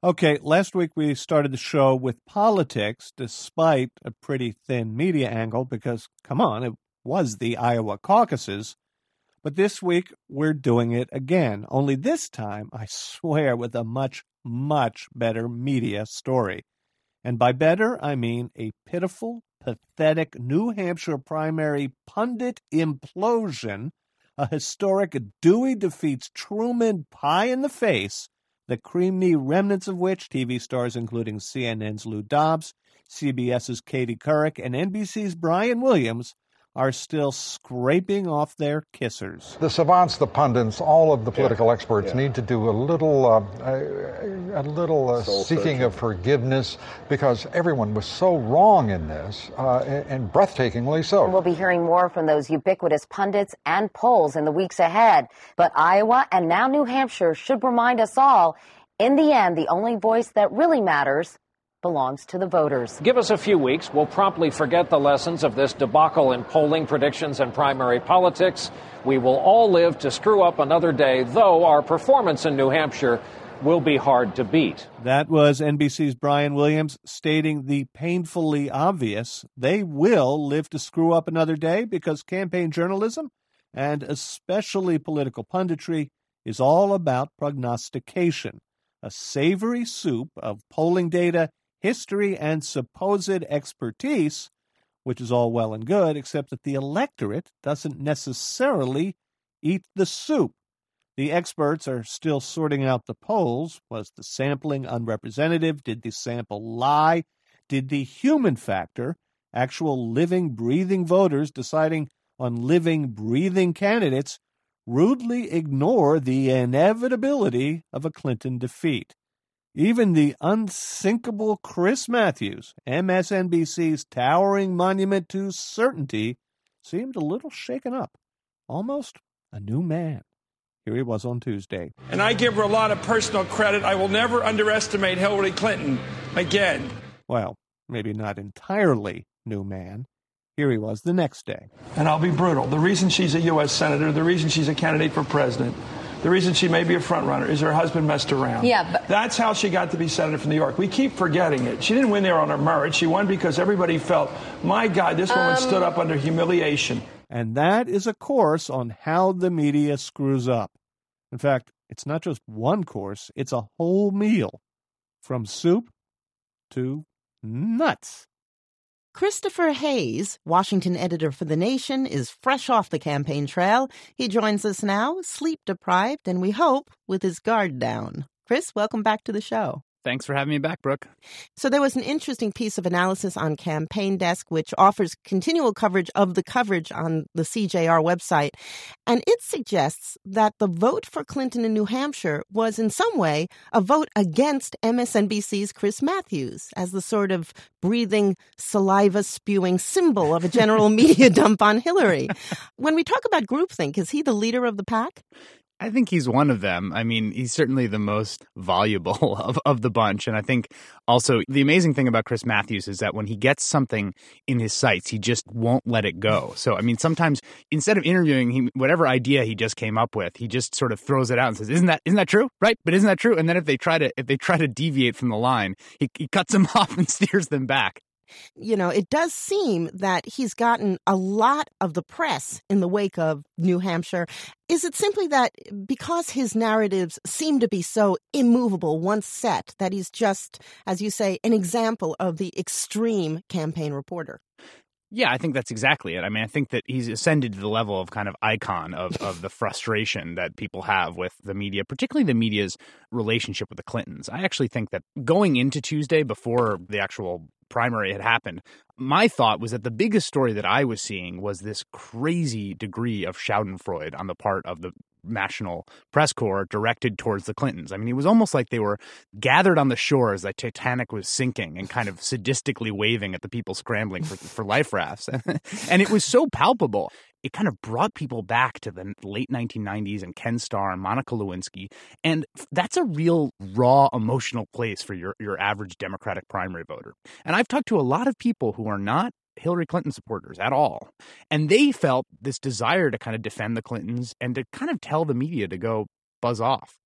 Okay, last week we started the show with politics, despite a pretty thin media angle, because, come on, it was the Iowa caucuses. But this week we're doing it again, only this time, I swear, with a much, much better media story. And by better, I mean a pitiful, pathetic New Hampshire primary pundit implosion, a historic Dewey defeats Truman pie in the face, the cream-knee remnants of which TV stars including CNN's Lou Dobbs, CBS's Katie Couric, and NBC's Brian Williams are still scraping off their kissers. The savants, the pundits, all of the political experts need to do a little seeking of forgiveness, because everyone was so wrong in this, and breathtakingly so. We'll be hearing more from those ubiquitous pundits and polls in the weeks ahead. But Iowa and now New Hampshire should remind us all, in the end, the only voice that really matters belongs to the voters. Give us a few weeks. We'll promptly forget the lessons of this debacle in polling predictions and primary politics. We will all live to screw up another day, though our performance in New Hampshire will be hard to beat. That was NBC's Brian Williams stating the painfully obvious. They will live to screw up another day because campaign journalism, and especially political punditry, is all about prognostication, a savory soup of polling data, history, and supposed expertise, which is all well and good, except that the electorate doesn't necessarily eat the soup. The experts are still sorting out the polls. Was the sampling unrepresentative? Did the sample lie? Did the human factor, actual living, breathing voters deciding on living, breathing candidates, rudely ignore the inevitability of a Clinton defeat? Even the unsinkable Chris Matthews, MSNBC's towering monument to certainty, seemed a little shaken up, almost a new man. Here he was on Tuesday. And I give her a lot of personal credit. I will never underestimate Hillary Clinton again. Well, maybe not entirely new man. Here he was the next day. And I'll be brutal. The reason she's a U.S. senator, the reason she's a candidate for president, the reason she may be a front runner is her husband messed around. Yeah, but that's how she got to be senator from New York. We keep forgetting it. She didn't win there on her merit. She won because everybody felt, my God, this woman stood up under humiliation. And that is a course on how the media screws up. In fact, it's not just one course, it's a whole meal. From soup to nuts. Christopher Hayes, Washington editor for The Nation, is fresh off the campaign trail. He joins us now, sleep-deprived, and we hope with his guard down. Chris, welcome back to the show. Thanks for having me back, Brooke. So there was an interesting piece of analysis on Campaign Desk, which offers continual coverage of the coverage on the CJR website. And it suggests that the vote for Clinton in New Hampshire was in some way a vote against MSNBC's Chris Matthews as the sort of breathing, saliva-spewing symbol of a general media dump on Hillary. When we talk about groupthink, is he the leader of the pack? I think he's one of them. I mean, he's certainly the most voluble of the bunch. And I think also the amazing thing about Chris Matthews is that when he gets something in his sights, he just won't let it go. So, I mean, sometimes instead of interviewing him, whatever idea he just came up with, he just sort of throws it out and says, isn't that true? Right. But isn't that true? And then if they try to deviate from the line, he cuts them off and steers them back. You know, it does seem that he's gotten a lot of the press in the wake of New Hampshire. Is it simply that because his narratives seem to be so immovable once set, that he's just, as you say, an example of the extreme campaign reporter? Yeah, I think that's exactly it. I mean, I think that he's ascended to the level of kind of icon of the frustration that people have with the media, particularly the media's relationship with the Clintons. I actually think that going into Tuesday, before the actual primary had happened, my thought was that the biggest story that I was seeing was this crazy degree of schadenfreude on the part of the National Press Corps directed towards the Clintons. I mean, it was almost like they were gathered on the shore as the Titanic was sinking and kind of sadistically waving at the people scrambling for life rafts. And it was so palpable. It kind of brought people back to the late 1990s and Ken Starr and Monica Lewinsky. And that's a real raw emotional place for your average Democratic primary voter. And I've talked to a lot of people who are not Hillary Clinton supporters at all. And they felt this desire to kind of defend the Clintons and to kind of tell the media to go buzz off.